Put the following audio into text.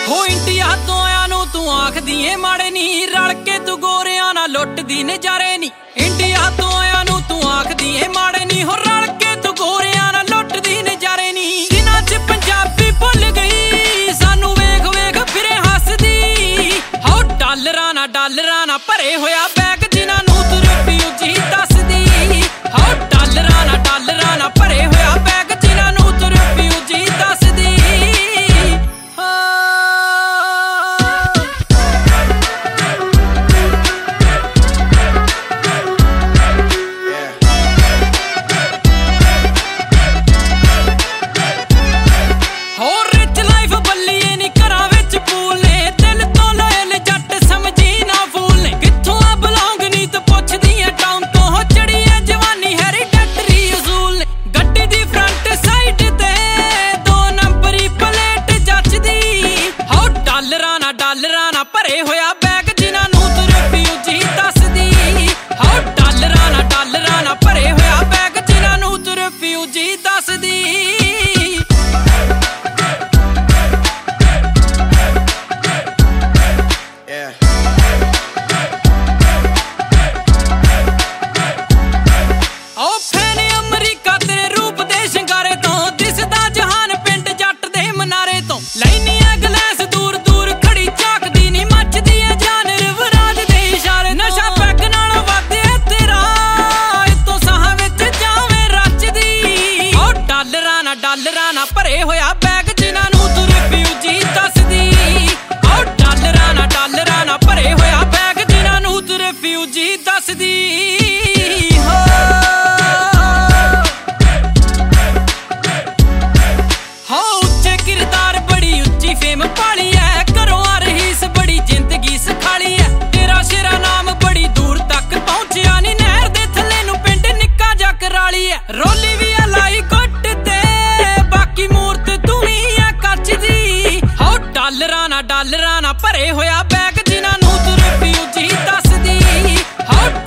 ਹੋ ਇੰਡੀਆ ਤੋਂ ਆਇਆ ਨੂੰ ਤੂੰ ਆਖਦੀ ਏ ਮਾੜੇ ਨੀ, ਰਲ ਕੇ ਤੂੰ ਗੋਰਿਆਂ ਨਾਲ ਲੁੱਟਦੀ ਨਜ਼ਾਰੇ ਨੀ। ਇੰਡੀਆ ਤੋਂ ਆਇਆ ਨੂੰ ਤੂੰ ਆਖਦੀ ਏ ਮਾੜੇ ਨੀ, ਹੋ ਰਲ ਕੇ ਤੂੰ ਗੋਰਿਆਂ ਨਾਲ ਲੁੱਟਦੀ ਨਜ਼ਾਰੇ ਨੀ। ਜਿਨ੍ਹਾਂ 'ਚ ਪੰਜਾਬੀ ਭੁੱਲ ਗਈ ਸਾਨੂੰ ਵੇਖ ਵੇਖ ਫਿਰੇ ਹੱਸਦੀ। ਹੋ ਡਾਲਰਾਂ ਨਾਲ ਭਰੇ ਹੋਇਆ ਬੈਗ ਜਿਨ੍ਹਾਂ ਨੂੰ ਤੂੰ ਰਿਫਿਊਜੀ ਦੱਸਦੀ। ਹੋ ਡਾਲਰਾਂ ਨਾਲ ਭਰੇ ਹੋਇਆ ਬੈਗ ਜਿਨ੍ਹਾਂ ਨੂੰ ਤੂੰ ਰਿਫਿਊਜੀ ਦੱਸਦੀ। ਡਾਲਰਾਂ ਨਾਲ ਭਰੇ ਹੋਇਆ ਬੈਗ ਜਿਨ੍ਹਾਂ ਨੂੰ ਤੂੰ ਰਿਫਿਊਜੀ ਦੱਸਦੀ। ਹੋ ਡਾਲਰਾਂ ਨਾਲ ਭਰੇ ਹੋਇਆ ਬੈਗ ਜਿਨ੍ਹਾਂ ਨੂੰ ਤੂੰ ਰਿਫਿਊਜੀ ਦੱਸਦੀ। ਅਮਰੀਕਾ ਤੇਰੇ ਰੂਪ ਦੇ ਸ਼ਿੰਗਾਰੇ ਤੋਂ ਦਿਸਦਾ ਜਹਾਨ ਪਿੰਡ ਜੱਟ ਦੇ ਮਨਾਰੇ ਤੋਂ। ਲੈਨੀ ਆ ਗਲਾਸ ਦੂਰ ਦੂਰ ਖੜੀ ਝਾਕਦੀ ਨੀ ਮੱਚਦੀ ਏ ਜਾਨ ਰਵਰਾਜ ਦੇ ਇਸ਼ਾਰੇ। ਨਸ਼ਾ ਪੈਗ ਨਾਲ ਵਧਿਆ ਤੇਰਾ ਇਤੋਂ ਸਾਹਾਂ ਵਿੱਚ ਜਾਵੇਂ ਰਚਦੀ। ਹੋ ਡਾਲਰਾਂ ਨਾਲ ਭਰੇ ਹੋਇਆ ਬੈਗ ਜਿਨ੍ਹਾਂ ਨੂੰ ਤੂੰ ਰਿਫਿਊਜੀ ਦੱਸਦੀ। ਹੋ ਡਾਲਰਾਂ ਨਾਲ ਭਰੇ ਹੋਇਆ ਬੈਗ ਜਿਨ੍ਹਾਂ ਨੂੰ ਤੂੰ ਰਿਫਿਊਜੀ ਦੱਸਦੀ। ਫੇਮ ਪਾਲੀ ਐ ਘਰੋਂ ਆ ਰਹੀਸ ਬੜੀ ਜ਼ਿੰਦਗੀ ਸਖਾਲੀ ਐ। ਤੇਰਾ ਸ਼ੇਰਾ ਨਾਮ ਬੜੀ ਦੂਰ ਤੱਕ ਪਹੁੰਚਿਆ ਨੀ, ਨਹਿਰ ਦੇ ਥੱਲੇ ਨੂੰ ਪਿੰਡ ਨਿੱਕਾ ਜਿਹਾ ਕਰਾਲੀ ਐ। ਰੋਲੀ ਵੀ ਆ ਲਾਈ ਗੁੱਟ ਤੇ ਬਾਕੀ ਮੂਰਤ ਤੂੰ ਹੀ ਐ ਕੱਚ ਦੀ। ਹੋ ਡਾਲਰਾਂ ਨਾਲ ਭਰੇ ਹੋਇਆ ਬੈਗ ਜਿਨ੍ਹਾਂ ਨੂੰ ਤੂੰ ਰਿਫਿਊਜੀ ਦੱਸਦੀ। ਹੋ